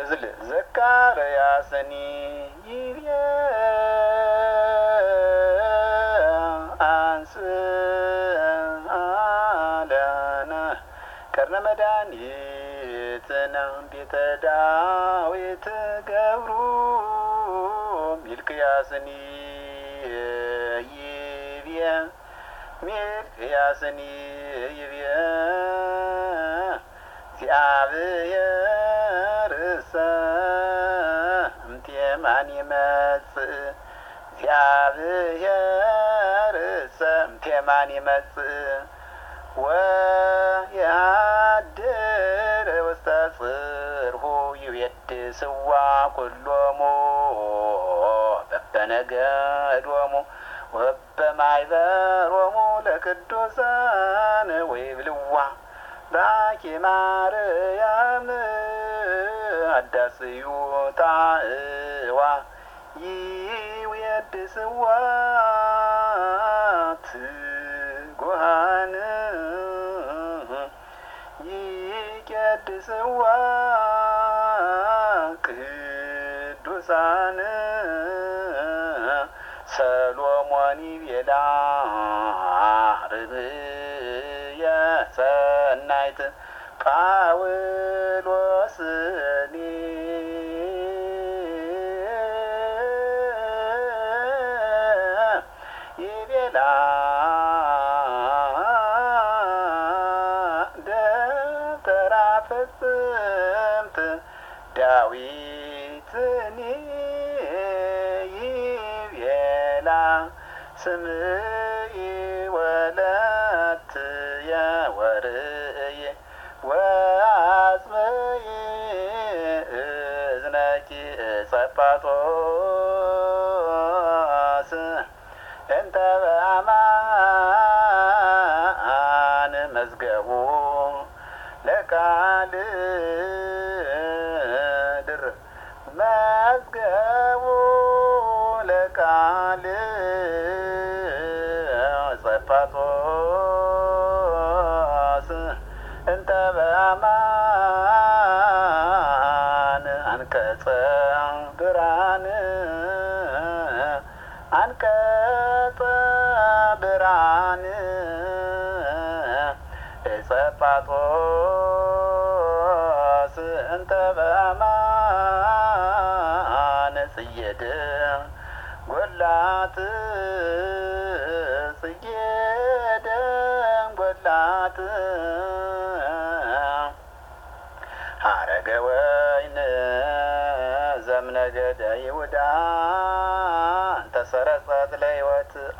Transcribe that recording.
እዝል ዘካርያስኒ ይቤ አንስአለነ ከርነ መድኃኒትነ ቤተ ዳዊት ገብሩ ሚልክያስኒ ይቤ ሚልክያስኒ ይቤ እግዚአብሔርሰ እምቴማን ይመጽእ እግዚአብሔርሰ እምቴማን ይመጽእ ወየአድር ውስተ ጽርሑ ይቤድስዋ ኩሎሙ በበነገዶሙ ወበማኅበሮሙ ለቅዱሳን ወይብልዋ ባኪ ማርያም አዳስዩ ጣዕዋ ይቤድስዋ ትጉሃን ይቄድስዋ ቅዱሳን ሰሎሞን ይቤላ ርእየ ሰናይት ጳውሎስኒ ይቤላ ደብተራ ፍጽምት ዳዊትኒ ይቤላ ስምዒ ወለትየ ወርእየ ወአጽምዒ እዝነኪ ጸጳጦስ እንተ በአማን መዝገቡ ለቃልዕ ድር መዝገቡ ለቃልዕ ጸጳጦስ እንተ በአማን አንቀጸ ብርሃን አንቀጸ ብርሃን ጸጳጦስ እንተ በአማን ጽየድ ጐላት ጽጌደም ጐላት ሀረገ ወይን ዘምነገደ ይሁዳ ተሰረጸት ለሕይወት